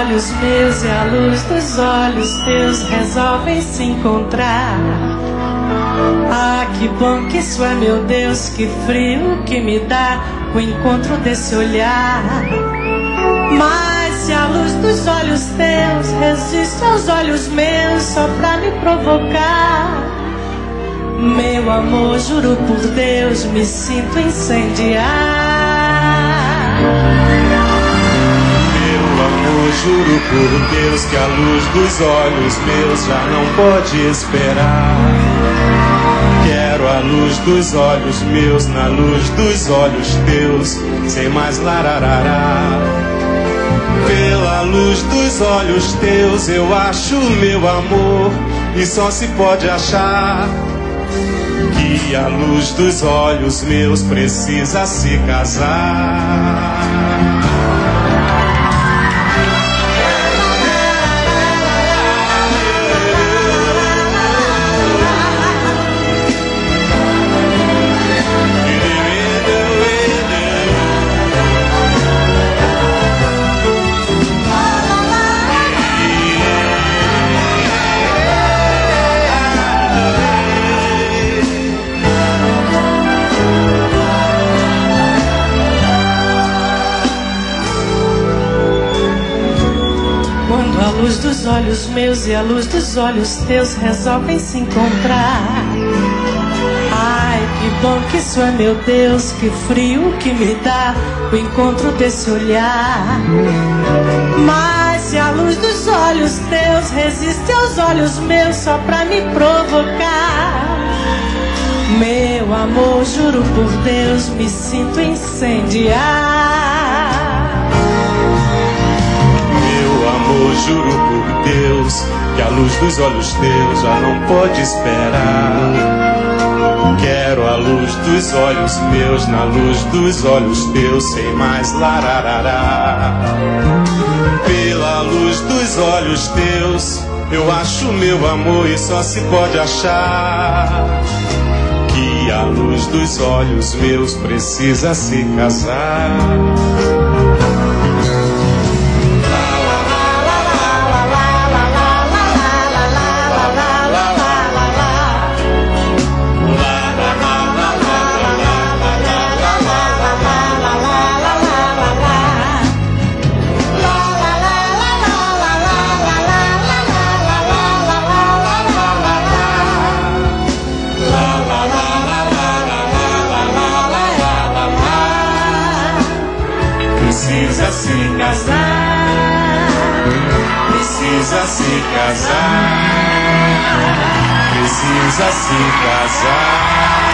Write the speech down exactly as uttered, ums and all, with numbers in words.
olhos meus e a luz dos olhos teus resolvem se encontrar. Ah, que bom que isso é, meu Deus, que frio que me dá o encontro desse olhar. Mas se a luz dos olhos teus resiste aos olhos meus só pra me provocar, meu amor, juro por Deus, me sinto incendiar. Meu amor, juro por Deus que a luz dos olhos meus já não pode esperar. Quero a luz dos olhos meus na luz dos olhos teus, sem mais lararará. Pela luz dos olhos teus eu acho meu amor, e só se pode achar que a luz dos olhos meus precisa se casar. A luz dos olhos meus e a luz dos olhos teus resolvem se encontrar. Ai, que bom que isso é, meu Deus, que frio que me dá o encontro desse olhar. Mas se a luz dos olhos teus resiste aos olhos meus só pra me provocar, meu amor, juro por Deus, me sinto incendiar. Amor, juro por Deus que a luz dos olhos teus já não pode esperar. Quero a luz dos olhos meus na luz dos olhos teus, sem mais lararará. Pela luz dos olhos teus eu acho meu amor, e só se pode achar que a luz dos olhos meus precisa se casar. Precisa se casar, precisa se casar, precisa se casar.